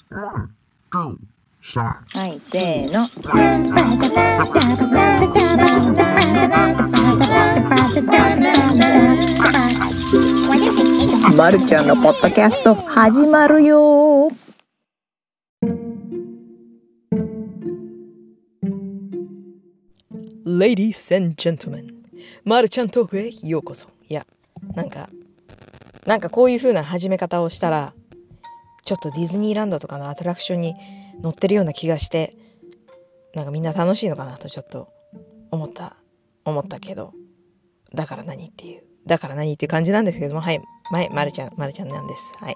はい、せーの。まるちゃんのポッドキャスト始まるよ。Ladies and gentlemen、まるちゃんトークへようこそ。いや、なんかこういう風な始め方をしたら、ちょっとディズニーランドとかのアトラクションに乗ってるような気がして、なんかみんな楽しいのかなとちょっと思ったけど、だから何っていう感じなんですけども、はい、まるちゃんなんです。はい。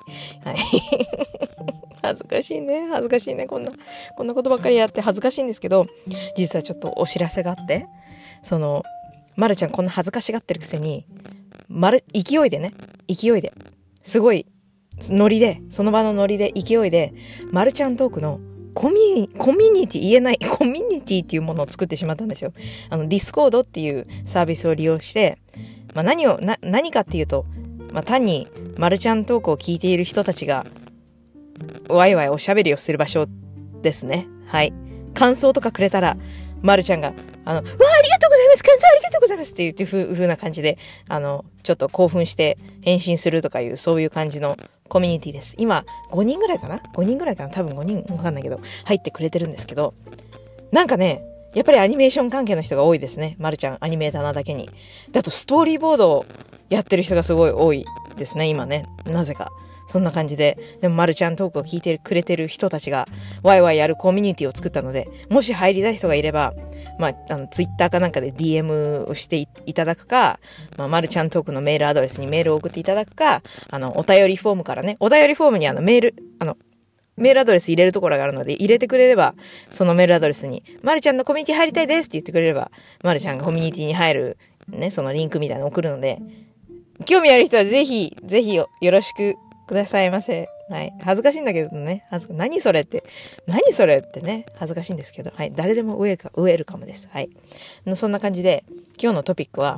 恥ずかしいね。こんなことばっかりやって恥ずかしいんですけど、実はちょっとお知らせがあって、まるちゃんこんな恥ずかしがってるくせに、勢いで、すごい、その場のノリで、勢いで、まるちゃんトークのコミュニティっていうものを作ってしまったんですよ。ディスコードっていうサービスを利用して、何かっていうと、単にまるちゃんトークを聞いている人たちが、ワイワイおしゃべりをする場所ですね。はい。感想とかくれたら、まるちゃんが、ありがとうございます、感想ありがとうございますっていう風な感じで、ちょっと興奮して返信するとかいう、そういう感じのコミュニティです。今、5人ぐらいかな多分5人、わかんないけど、入ってくれてるんですけど、なんかね、やっぱりアニメーション関係の人が多いですね。まるちゃん、アニメーターなだけに。で、あと、ストーリーボードをやってる人がすごい多いですね、今ね。なぜか。そんな感じで、でもまるちゃんトークを聞いてくれてる人たちがワイワイやるコミュニティを作ったので、もし入りたい人がいれば、ツイッターかなんかで DM をしていただくか、まるちゃんトークのメールアドレスにメールを送っていただくか、お便りフォームからね、お便りフォームにメールアドレス入れるところがあるので、入れてくれれば、そのメールアドレスに、まるちゃんのコミュニティ入りたいですって言ってくれれば、まるちゃんがコミュニティに入る、ね、そのリンクみたいなのを送るので、興味ある人はぜひよろしくくださいませ。はい。恥ずかしいんだけどね。何それってね、恥ずかしいんですけど、はい。誰でもウェルカムです。はい。そんな感じで、今日のトピックは、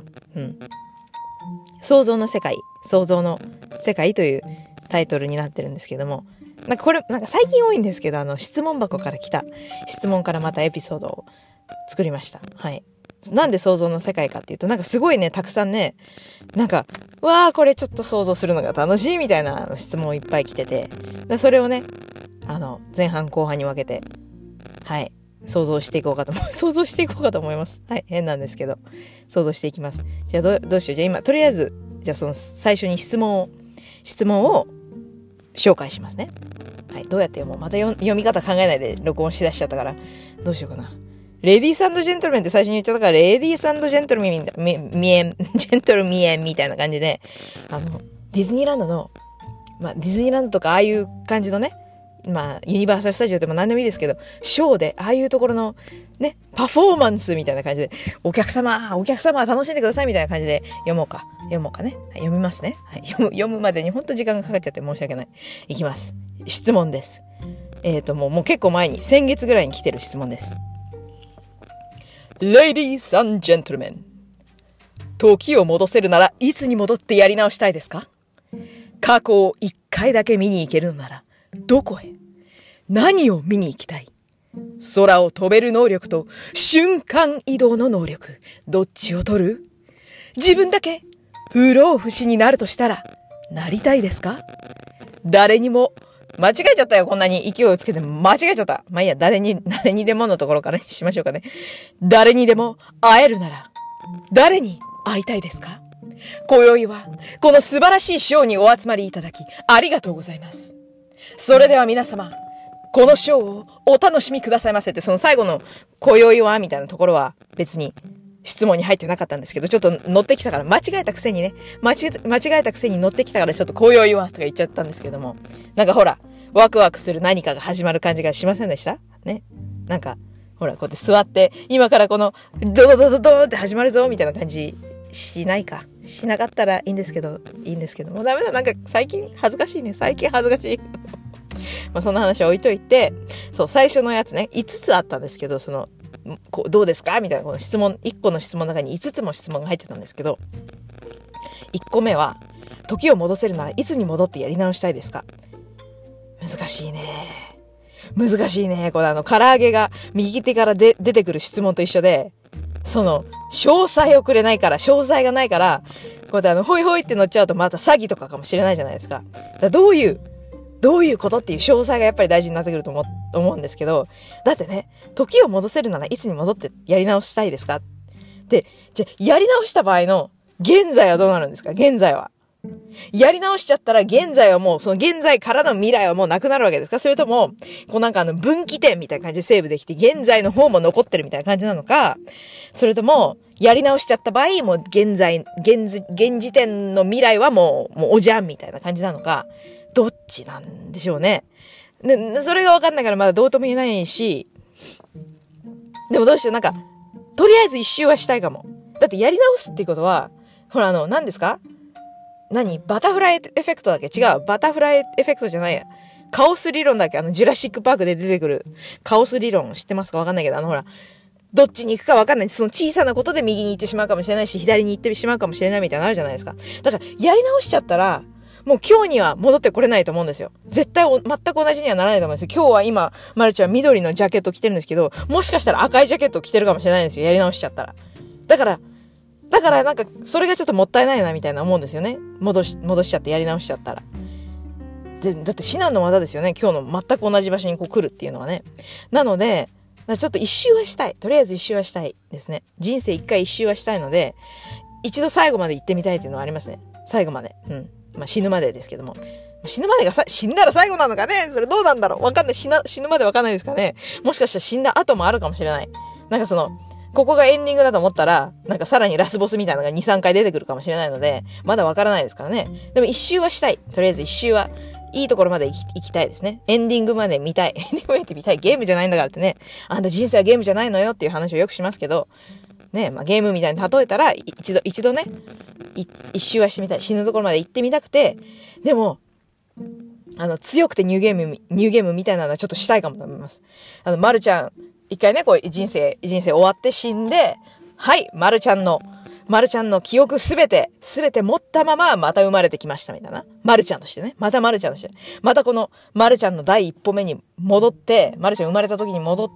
想像の世界というタイトルになってるんですけども、なんか最近多いんですけど、質問箱から来た質問からまたエピソードを作りました。はい。なんで想像の世界かっていうと、なんかすごいね、たくさんね、なんか、これちょっと想像するのが楽しいみたいな質問いっぱい来てて、それをね、前半後半に分けて、はい、想像していこうかと思います。はい、変なんですけど、想像していきます。じゃあどうしよう。じゃあ今、とりあえず、じゃあその最初に質問を紹介しますね。はい、どうやって読もう。また読み方考えないで録音しだしちゃったから、どうしようかな。レディース&ジェントルメンって最初に言っちゃったから、レディース&ジェントルメンみたいな感じで、ディズニーランドの、ディズニーランドとかああいう感じのね、ユニバーサルスタジオでも何でもいいですけど、ショーで、ああいうところの、ね、パフォーマンスみたいな感じで、お客様楽しんでくださいみたいな感じで読もうかね。はい、読みますね。はい、読むまでにほんと時間がかかっちゃって申し訳ない。いきます。質問です。もう結構前に、先月ぐらいに来てる質問です。Ladies and gentlemen、 時を戻せるならいつに戻ってやり直したいですか？過去を一回だけ見に行けるのならどこへ？何を見に行きたい？空を飛べる能力と瞬間移動の能力、どっちを取る？自分だけ不老不死になるとしたらなりたいですか？誰にも間違えちゃったよ。こんなに勢いをつけて間違えちゃった。まあいいや、誰にでものところからにしましょうかね。誰にでも会えるなら、誰に会いたいですか？今宵は、この素晴らしいショーにお集まりいただき、ありがとうございます。それでは皆様、このショーをお楽しみくださいませって、その最後の、今宵は、みたいなところは、別に、質問に入ってなかったんですけど、ちょっと乗ってきたから、間違えたくせに乗ってきたから、ちょっと今宵はとか言っちゃったんですけども、なんかほら、ワクワクする何かが始まる感じがしませんでしたね。なんか、ほら、こうやって座って、今からこの、ドドドドドーンって始まるぞ、みたいな感じ、しなかったらいいんですけど、もうダメだ、なんか最近恥ずかしい。そんな話は置いといて、そう、最初のやつね、5つあったんですけど、どうですかみたいな、この質問、1個の質問の中に5つも質問が入ってたんですけど、1個目は、時を戻せるならいつに戻ってやり直したいですか？難しいね。 難しいね。これ唐揚げが右手から出てくる質問と一緒で、詳細をくれないから、詳細がないから、こうやってホイホイって乗っちゃうとまた詐欺とかかもしれないじゃないですか。だからどういうことっていう詳細がやっぱり大事になってくると思うんですけど、だってね、時を戻せるならいつに戻ってやり直したいですか？で、じゃあやり直した場合の現在はどうなるんですか？現在は。やり直しちゃったら現在はもう、その現在からの未来はもうなくなるわけですか？それとも、分岐点みたいな感じでセーブできて、現在の方も残ってるみたいな感じなのか、それとも、やり直しちゃった場合、もう現時点の未来はもうおじゃんみたいな感じなのか、どっちなんでしょうね。で、それがわかんないからまだどうとも言えないし、でもどうしよう、とりあえず一周はしたいかも。だってやり直すっていうことは、ほら何ですか？バタフライエフェクトだっけ？違う。バタフライエフェクトじゃないや。カオス理論だっけ？ジュラシックパークで出てくるカオス理論知ってますか？わかんないけど、ほら、どっちに行くかわかんない。その小さなことで右に行ってしまうかもしれないし、左に行ってしまうかもしれないみたいなのあるじゃないですか。だから、やり直しちゃったら、もう今日には戻ってこれないと思うんですよ。絶対全く同じにはならないと思うんですよ。今日は今、マルちゃん緑のジャケット着てるんですけど、もしかしたら赤いジャケット着てるかもしれないんですよ。やり直しちゃったら。だからそれがちょっともったいないなみたいな思うんですよね。戻しちゃってやり直しちゃったら。だって至難の技ですよね。今日の全く同じ場所に来るっていうのはね。なので、ちょっと一周はしたい。とりあえず一周はしたいですね。人生一回一周はしたいので、一度最後まで行ってみたいっていうのはありますね。最後まで。死ぬまでですけども。死ぬまでが死んだら最後なのかね？それどうなんだろう？わかんない。死ぬまでわかんないですかね？もしかしたら死んだ後もあるかもしれない。ここがエンディングだと思ったら、さらにラスボスみたいなのが2、3回出てくるかもしれないので、まだわからないですからね。でも一周はしたい。とりあえず一周は、いいところまで行きたいですね。エンディングまで見たい。エンディングまで見たい。ゲームじゃないんだからってね。あんた人生はゲームじゃないのよっていう話をよくしますけど、ね、ゲームみたいに例えたら、一度ね、一周はしてみたい。死ぬところまで行ってみたくて、でも、強くてニューゲームみたいなのはちょっとしたいかもと思います。まるちゃん、一回ね、人生終わって死んで、はい、まるちゃんの記憶すべて持ったまま、また生まれてきました、みたいな。まるちゃんとしてね。またまるちゃんとして。またこの、まるちゃんの第一歩目に戻って、まるちゃん生まれた時に戻って、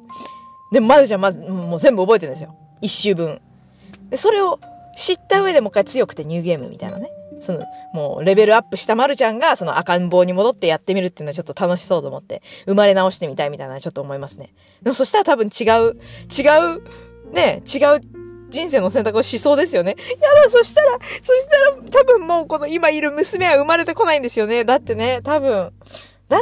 で、まるちゃんもう全部覚えてるんですよ。一周分。で、それを知った上でもう一回強くてニューゲームみたいなね。もうレベルアップしたまるちゃんが赤ん坊に戻ってやってみるっていうのはちょっと楽しそうと思って、生まれ直してみたいみたいなちょっと思いますね。でもそしたら多分違う人生の選択をしそうですよね。やだ、そしたら多分もうこの今いる娘は生まれてこないんですよね。だってね、多分。だって、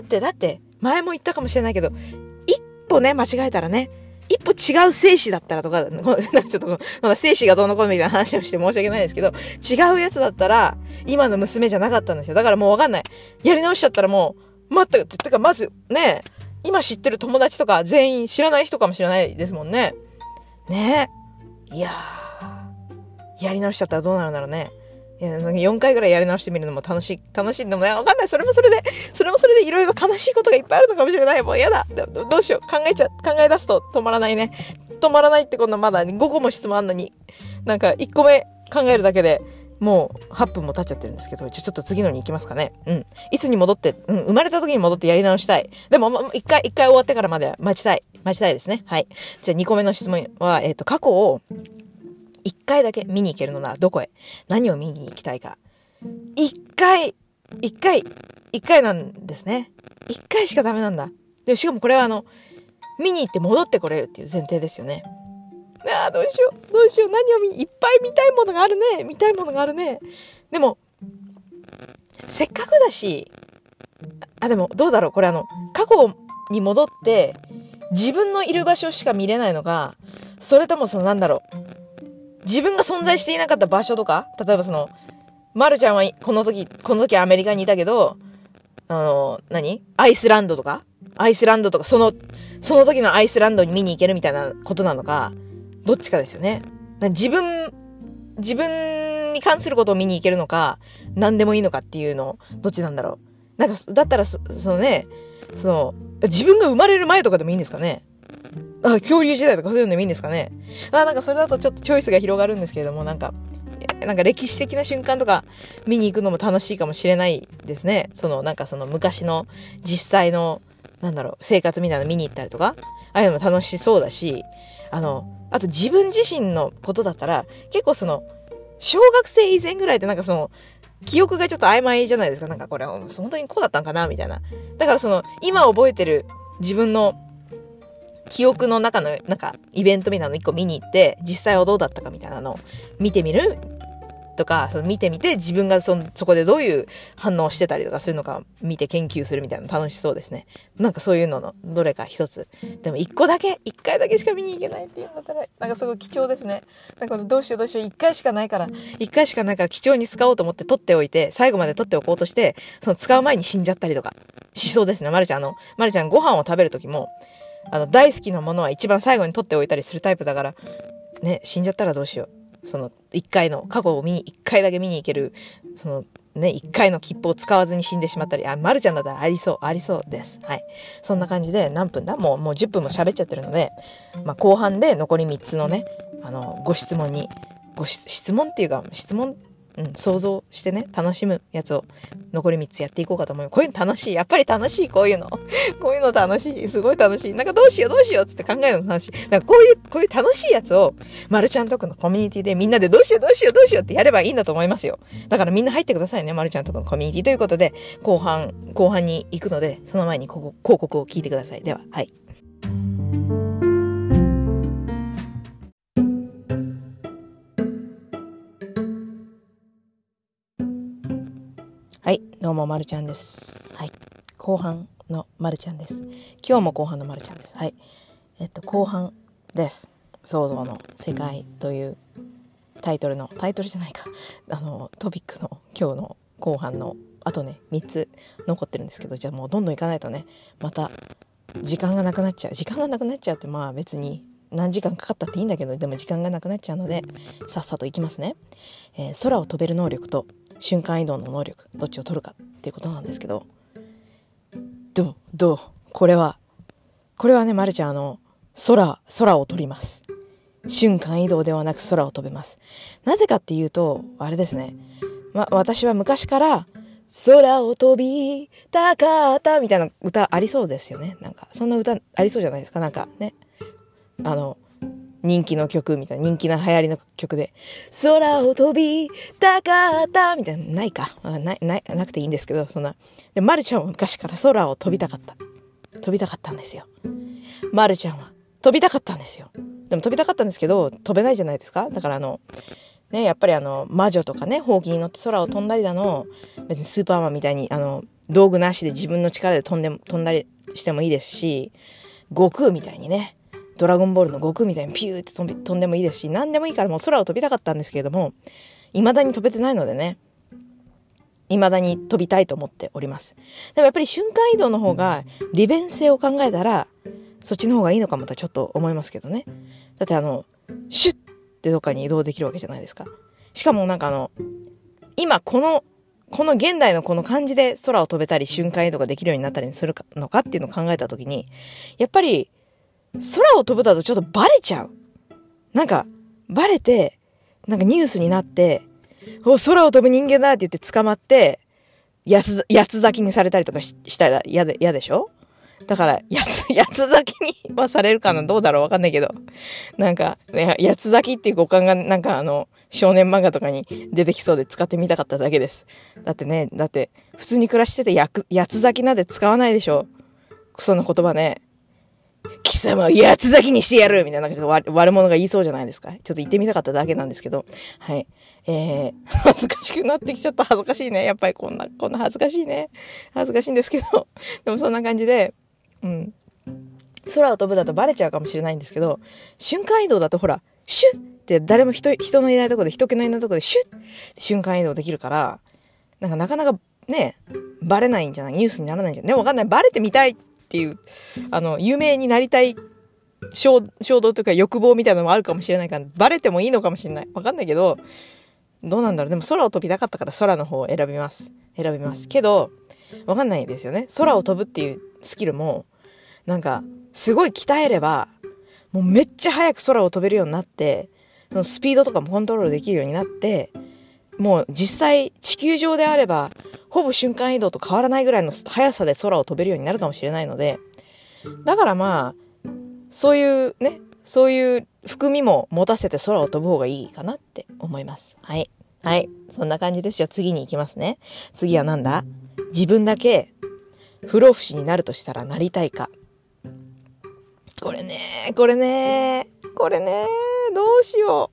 前も言ったかもしれないけど、一歩ね、間違えたらね、一歩違う生死だったらとか、ちょっと、生死がどうのこうのみたいな話をして申し訳ないですけど、違うやつだったら、今の娘じゃなかったんですよ。だからもうわかんない。やり直しちゃったらもう、てかまず、ね、今知ってる友達とか全員知らない人かもしれないですもんね。ねえ。いやー、やり直しちゃったらどうなるんだろうね。4回ぐらいやり直してみるのも楽しいんでもね、わかんない。それもそれでいろいろ悲しいことがいっぱいあるのかもしれない。もうやだ。どうしよう。考え出すと止まらないね。止まらないって今度まだ5個も質問あんのに、1個目考えるだけでもう8分も経っちゃってるんですけど、ちょっと次のに行きますかね。いつに戻って、生まれた時に戻ってやり直したい。でも、一回終わってからまで待ちたいですね。はい。じゃあ2個目の質問は、過去を一回だけ見に行けるのならどこへ？何を見に行きたいか。一回なんですね。一回しかダメなんだ。で、しかもこれは見に行って戻ってこれるっていう前提ですよね。どうしよう。いっぱい見たいものがあるね。でも、せっかくだし、でもどうだろう、これ過去に戻って、自分のいる場所しか見れないのか、それとも自分が存在していなかった場所とか、例えばまるちゃんはこの時アメリカにいたけど、アイスランドとか、その時のアイスランドに見に行けるみたいなことなのか、どっちかですよね。自分に関することを見に行けるのか、何でもいいのかっていうの、どっちなんだろう。だったら、自分が生まれる前とかでもいいんですかね。恐竜時代とかそういうのでもいいんですかね。それだとちょっとチョイスが広がるんですけれども、歴史的な瞬間とか見に行くのも楽しいかもしれないですね。昔の実際の生活みたいなの見に行ったりとか、ああいうのも楽しそうだし、あと自分自身のことだったら、結構小学生以前ぐらいで記憶がちょっと曖昧じゃないですか。これ、本当にこうだったんかなみたいな。だから今覚えてる自分の記憶の中のイベントみたいなの一個見に行って、実際はどうだったかみたいなのを見てみるとか、見てみて自分がそこでどういう反応をしてたりとかするのか見て研究するみたいなの楽しそうですね。そういうののどれか一つ。でも一回だけしか見に行けないっていうんだったら、すごい貴重ですね。どうしよう一回しかないから貴重に使おうと思って取っておいて、最後まで取っておこうとして、使う前に死んじゃったりとかしそうですね。まるちゃんご飯を食べる時も、大好きなものは一番最後に取っておいたりするタイプだから、ね、死んじゃったらどうしよう。過去を一回だけ見に行ける、一回の切符を使わずに死んでしまったり、まるちゃんだったらありそうです。はい。そんな感じで、何分だもう10分も喋っちゃってるので、後半で残り3つのね、質問っていうか、想像してね、楽しむやつを残り3つやっていこうかと思う。こういうの楽しい。やっぱり楽しい、こういうの。こういうの楽しい。すごい楽しい。どうしようって考えるの楽しい。こういう楽しいやつを、まるちゃんとこのコミュニティでみんなでどうしようってやればいいんだと思いますよ。だからみんな入ってくださいね、まるちゃんとこのコミュニティということで、後半に行くので、その前に広告を聞いてください。では、はい。はい、どうもまるちゃんです。はい、後半のまるちゃんです。今日も後半のまるちゃんです。はい、後半です。創造の世界というタイトルじゃないか、トピックの今日の後半のあとね3つ残ってるんですけど、じゃあもうどんどんいかないとね、また時間がなくなっちゃうって別に何時間かかったっていいんだけど、でも時間がなくなっちゃうのでさっさといきますね。空を飛べる能力と瞬間移動の能力、どっちを取るかっていうことなんですけど、どうこれはね、まるちゃん空を飛びます。瞬間移動ではなく空を飛べます。なぜかっていうと、あれですね、私は昔から空を飛びたかったみたいな歌ありそうですよね。そんな歌ありそうじゃないですか。ね、人気の曲みたいな、人気な流行りの曲で空を飛びたかったみたいな、ないかなくていいんですけど、でまるちゃんは昔から空を飛びたかったんですよ。まるちゃんは飛びたかったんですよ。でも飛びたかったんですけど飛べないじゃないですか。だからね、やっぱり魔女とかね、ほうきに乗って空を飛んだりだの、別にスーパーマンみたいに道具なしで自分の力で飛んだりしてもいいですし、悟空みたいにね、ドラゴンボールの悟空みたいにピューって飛んでもいいですし、何でもいいからもう空を飛びたかったんですけれども、未だに飛べてないのでね、未だに飛びたいと思っております。でもやっぱり瞬間移動の方が利便性を考えたら、そっちの方がいいのかもとちょっと思いますけどね。だってシュッってどっかに移動できるわけじゃないですか。しかも今この現代のこの感じで空を飛べたり瞬間移動ができるようになったりするのかっていうのを考えたときに、やっぱり空を飛ぶだとちょっとバレちゃう。バレて、ニュースになって、空を飛ぶ人間だって言って捕まって、八つ咲きにされたりとかしたら嫌でしょ？だから、八つ咲きにはされるかな、どうだろうわかんないけど。八つ咲きっていう五感が少年漫画とかに出てきそうで使ってみたかっただけです。だって普通に暮らしてて八つ咲きなんて使わないでしょ。その言葉ね。貴様を八つ咲きにしてやるみたいな、悪者が言いそうじゃないですか。ちょっと言ってみたかっただけなんですけど。はい。恥ずかしくなってきちゃった。恥ずかしいね。やっぱりこんな恥ずかしいね。恥ずかしいんですけど。でもそんな感じで、空を飛ぶだとバレちゃうかもしれないんですけど、瞬間移動だとほら、シュッって誰も人のいないところで、人気のいないところでシュッって瞬間移動できるから、なかなかね、バレないんじゃない、ニュースにならないんじゃない。でもわかんない。バレてみたいっていう、有名になりたい衝動というか欲望みたいなのもあるかもしれないから、バレてもいいのかもしれない。わかんないけど、どうなんだろう。でも空を飛びたかったから空の方を選びます。けど、わかんないですよね。空を飛ぶっていうスキルも、すごい鍛えれば、もうめっちゃ早く空を飛べるようになって、そのスピードとかもコントロールできるようになって、もう実際地球上であれば、 ほぼ瞬間移動と変わらないぐらいの速さで空を飛べるようになるかもしれないので、だからまあ、そういうね、そういう含みも持たせて空を飛ぶ方がいいかなって思います。はい。はい。そんな感じです。じゃあ次に行きますね。次はなんだ？自分だけ不老不死になるとしたらなりたいか。これね、どうしよ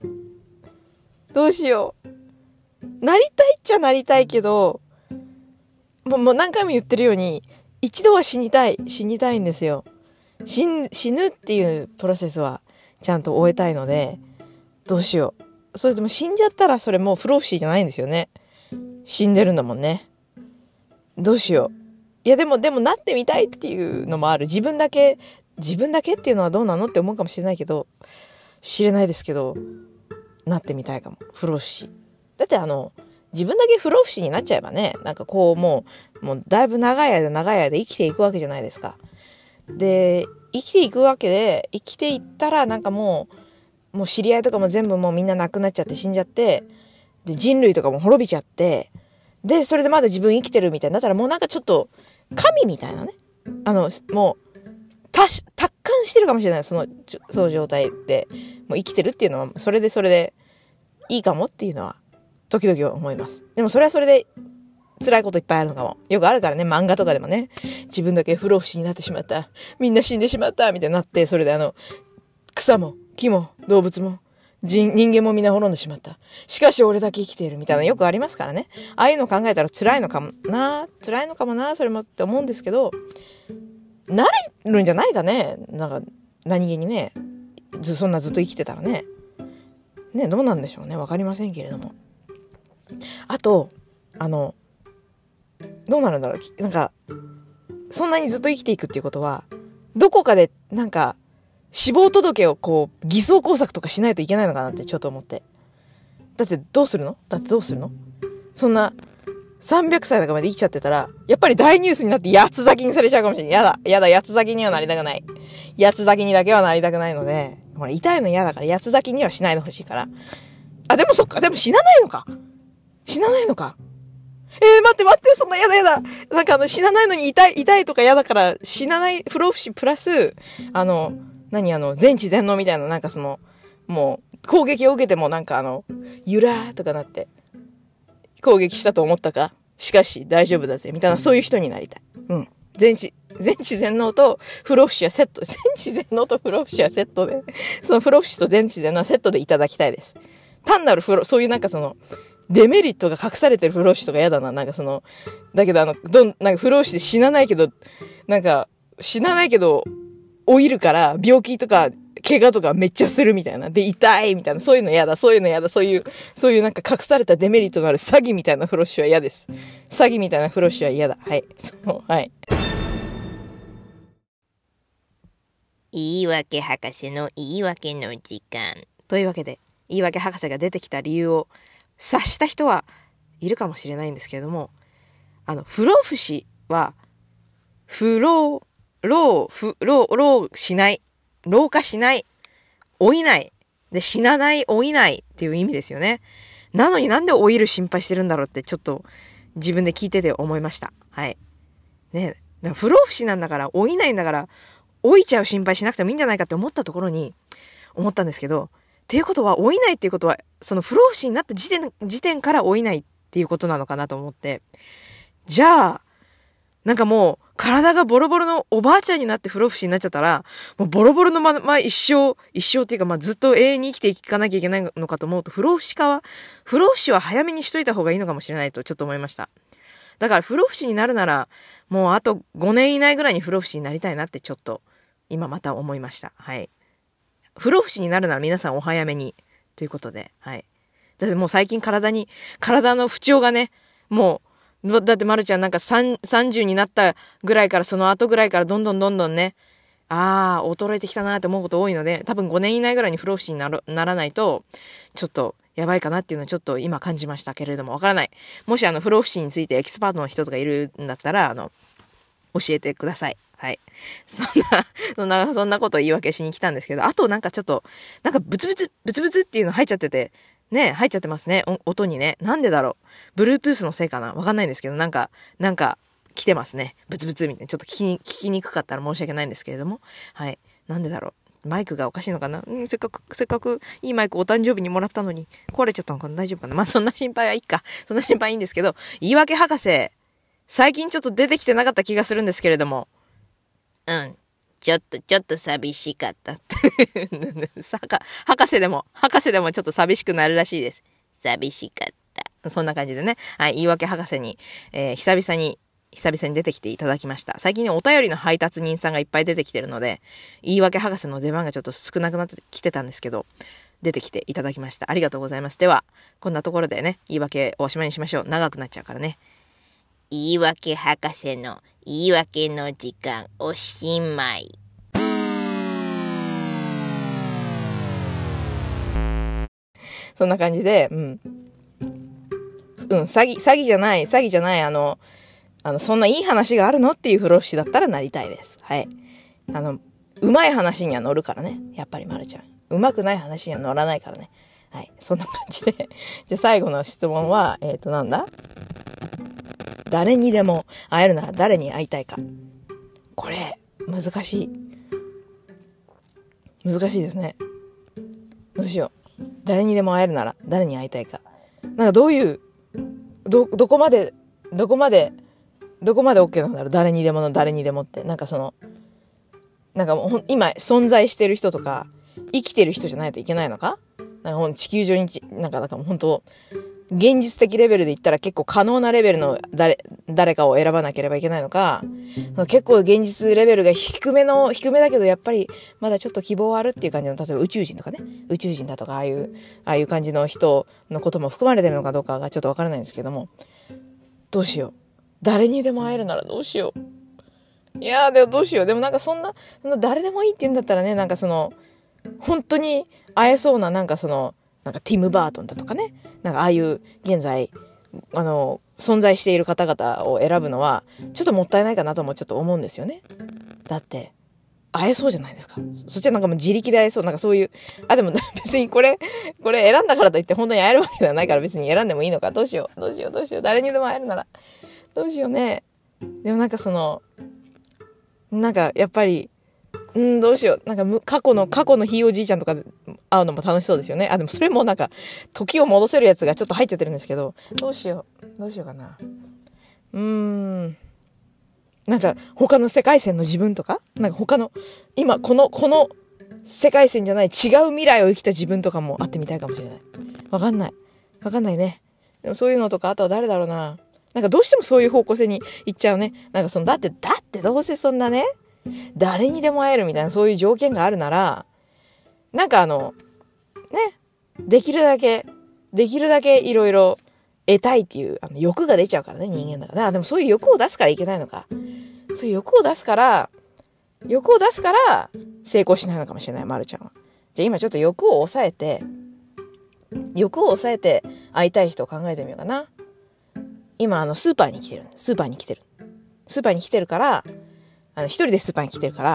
う。なりたいっちゃなりたいけど、もう何回も言ってるように、一度は死にたいんですよ。死ぬっていうプロセスはちゃんと終えたいので、どうしよう。それでも死んじゃったらそれもう不老不死じゃないんですよね。死んでるんだもんね。どうしよう。いやでもなってみたいっていうのもある。自分だけっていうのはどうなのって思うかもしれないですけど、なってみたいかも。不老不死。だって自分だけ不老不死になっちゃえばね、なんかこうもうだいぶ長い間生きていくわけじゃないですか。で、生きていったらなんかもう知り合いとかも全部もうみんな亡くなっちゃって死んじゃって、で、人類とかも滅びちゃって、で、それでまだ自分生きてるみたいになったらもうなんかちょっと神みたいなね。もう、達観してるかもしれない。その状態で。もう生きてるっていうのは、それでいいかもっていうのは、時々思います。でもそれはそれで、辛いこといっぱいあるのかも。よくあるからね、漫画とかでもね。自分だけ不老不死になってしまった。みんな死んでしまった。みたいになって、それで草も、木も、動物も、人間も皆滅んでしまった。しかし俺だけ生きているみたいなよくありますからね。ああいうの考えたら辛いのかもな、それもって思うんですけど、なれるんじゃないかね。なんか、何気にね、そんなずっと生きてたらね。ね、どうなんでしょうね。わかりませんけれども。あと、どうなるんだろう。なんか、そんなにずっと生きていくっていうことは、どこかで、なんか、死亡届をこう、偽装工作とかしないといけないのかなってちょっと思って。だってどうするのそんな、300歳とかまで生きちゃってたら、やっぱり大ニュースになって八つ咲きにされちゃうかもしれない。やだ、八つ咲きにはなりたくない。八つ咲きにだけはなりたくないので、ほら、痛いの嫌だから八つ咲きにはしないでほしいから。あ、でもそっか、でも死なないのか。待って、そんなやだ。なんか死なないのに痛いとか嫌だから、死なない不老不死プラス、全知全能みたいな、なんかもう、攻撃を受けてもなんかゆらーとかなって、攻撃したと思ったか？しかし大丈夫だぜ、みたいな、そういう人になりたい。うん。全知全能と不老不死はセット。全知全能と不老不死はセットで、その不老不死と全知全能はセットでいただきたいです。単なるそういうなんかデメリットが隠されてる不老不死とか嫌だな。なんかだけどなんか不老不死で死なないけど、老いるから、病気とか、怪我とかめっちゃするみたいな。で、痛いみたいな。そういうの嫌だ。そういうなんか隠されたデメリットのある詐欺みたいな不老不死は嫌です。詐欺みたいな不老不死は嫌だ。はい。はい。 言い訳博士の言い訳の時間。 というわけで、言い訳博士が出てきた理由を察した人はいるかもしれないんですけれども、不老不死は、老化しない、老いない、で、死なない、老いないっていう意味ですよね。なのになんで老いる心配してるんだろうってちょっと自分で聞いてて思いました。はい。ね。だから不老不死なんだから、老いないんだから、老いちゃう心配しなくてもいいんじゃないかって思ったところに、思ったんですけど、っていうことは、老いないっていうことは、その不老不死になった時点から老いないっていうことなのかなと思って。じゃあ、なんかもう、体がボロボロのおばあちゃんになって不老不死になっちゃったら、もうボロボロのまま一生っていうかずっと永遠に生きていかなきゃいけないのかと思うと、不老不死は早めにしといた方がいいのかもしれないとちょっと思いました。だから不老不死になるなら、もうあと5年以内ぐらいに不老不死になりたいなってちょっと、今また思いました。はい。不老不死になるなら皆さんお早めに。ということで、はい。だってもう最近体の不調がね、もう、だってまるちゃんなんか30になったぐらいからその後ぐらいからどんどんね、衰えてきたなって思うこと多いので、多分5年以内ぐらいに不老不死にならないと、ちょっとやばいかなっていうのをちょっと今感じましたけれども、わからない。もし不老不死についてエキスパートの人とかいるんだったら、教えてください。はい。そんなことを言い訳しに来たんですけど、あとなんかちょっと、なんかブツブツっていうの入っちゃってて、 ね、入っちゃってますね。音にね。なんでだろう。Bluetooth のせいかなわかんないんですけど、なんか、来てますね。ブツブツみたいな。ちょっと聞きにくかったら申し訳ないんですけれども。はい。なんでだろう。マイクがおかしいのかな、せっかくいいマイクお誕生日にもらったのに、壊れちゃったのかな大丈夫かな。まあ、そんな心配はいいか。そんな心配いいんですけど、言い訳博士、最近ちょっと出てきてなかった気がするんですけれども。 うん。ちょっと寂しかった。 博士でもちょっと寂しくなるらしいです。 寂しかった。 そんな感じでね。はい、言い訳博士に、久々に出てきていただきました。最近ね、お便りの配達人さんがいっぱい出てきてるので、言い訳博士の出番がちょっと少なくなってきてたんですけど、出てきていただきました。ありがとうございます。では、こんなところでね、言い訳をおしまいにしましょう。長くなっちゃうからね。 言い訳博士の言い訳の時間おしまい。 そんな感じで、詐欺じゃない、そんないい話があるのっていう不老不死だったらなりたいです。はい。うまい話には乗るからね。やっぱりまるちゃん。うまくない話には乗らないからね。はい。そんな感じで。じゃあ最後の質問は、なんだ？誰にでも会えるなら誰に会いたいか。これ、難しいですね。どうしよう。誰にでも会えるなら誰に会いたいか。なんかどういう、どこまで OK なんだろう。誰にでもの誰にでもって。なんかなんかもう今存在してる人とか、生きてる人じゃないといけないのか？なんか地球上に、なんかもう本当現実的レベルで言ったら結構可能なレベルの誰かを選ばなければいけないのか、結構現実レベルが低めだけどやっぱりまだちょっと希望はあるっていう感じの、例えば宇宙人とかね、宇宙人だとかああいう感じの人のことも含まれてるのかどうかがちょっとわからないんですけども、どうしよう。誰にでも会えるならどうしよう。いやーでもどうしよう。でもなんかそんな誰でもいいって言うんだったらね、なんか本当に会えそうななんかティム・バートンだとかね、なんかああいう現在存在している方々を選ぶのはちょっともったいないかなともちょっと思うんですよね。だって会えそうじゃないですか。そっちはなんかもう自力で会えそう、なんかそういう、でも別にこれ選んだからといって本当に会えるわけではないから別に選んでもいいのか。どうしよう。誰にでも会えるならどうしようね。でもなんかなんかやっぱりどうしよう。なんか過去のひいおじいちゃんとか会うのも楽しそうですよね。でもそれもなんか時を戻せるやつがちょっと入っちゃってるんですけど、どうしようかな。なんか他の世界線の自分とか、なんか他の今この世界線じゃない違う未来を生きた自分とかも会ってみたいかもしれない。わかんないね。でもそういうのとか、あとは誰だろうな。なんかどうしてもそういう方向性に行っちゃうね。なんかだってどうせそんなね、誰にでも会えるみたいなそういう条件があるなら、なんかできるだけいろいろ得たいっていう欲が出ちゃうからね、人間だから。でもそういう欲を出すからいけないのか。そういう欲を出すから成功しないのかもしれない、まるちゃんは。じゃあ今ちょっと欲を抑えて会いたい人を考えてみようかな。今スーパーに来てるから、一人でスーパーに来てるから、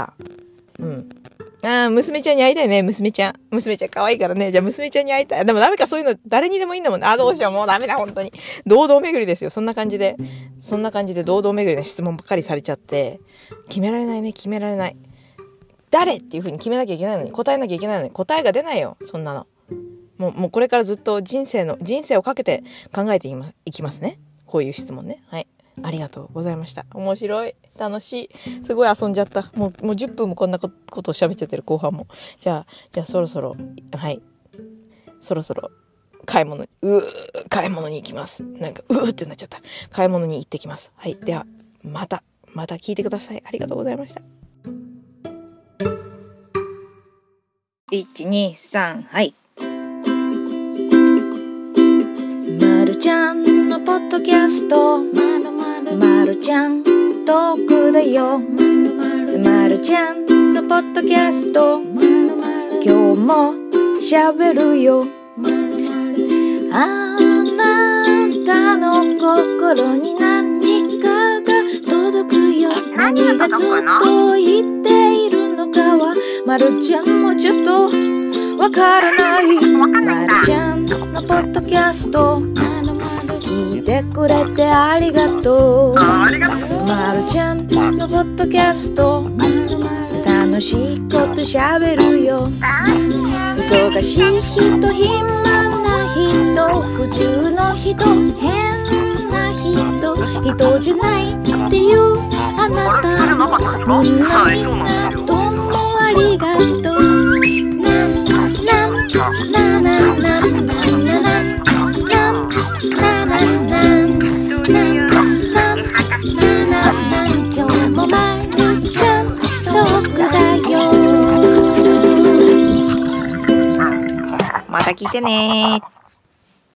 娘ちゃんに会いたいね、娘ちゃん可愛いからね。じゃあ娘ちゃんに会いたい。でもダメか、そういうの誰にでもいいんだもんね。どうしよう、もうダメだ、本当に。堂々巡りですよ。そんな感じで堂々巡りの質問ばっかりされちゃって、決められない。誰っていう風に決めなきゃいけないのに、答えなきゃいけないのに、答えが出ないよ、そんなの。もうこれからずっと人生をかけて考えていきますね。こういう質問ね。はい。ありがとうございました。面白い。楽しい。すごい遊んじゃった。もう10分もこんなことを喋っちゃってる後半も。じゃあそろそろ、はい。そろそろ買い物に行きます。なんかってなっちゃった。買い物に行ってきます。はい。ではまた聞いてください。ありがとうございました。 1、2、3、はい。まるちゃんのポッドキャスト、まるちゃんトークだよ。まるちゃんのポッドキャスト、今日も喋るよ。あなたの心に何かが届くよ。何が届いているのかはまるちゃんもちょっとわからない。まるちゃんのポッドキャスト聞いてくれてありがとう。まるちゃんのポッドキャスト楽しいことしゃべるよ。忙しい人、暇な人、普通の人、変な人、人じゃないっていうあなたもみんなどうもありがとう。今日もまるちゃんトークだよ。 また聞いてねー。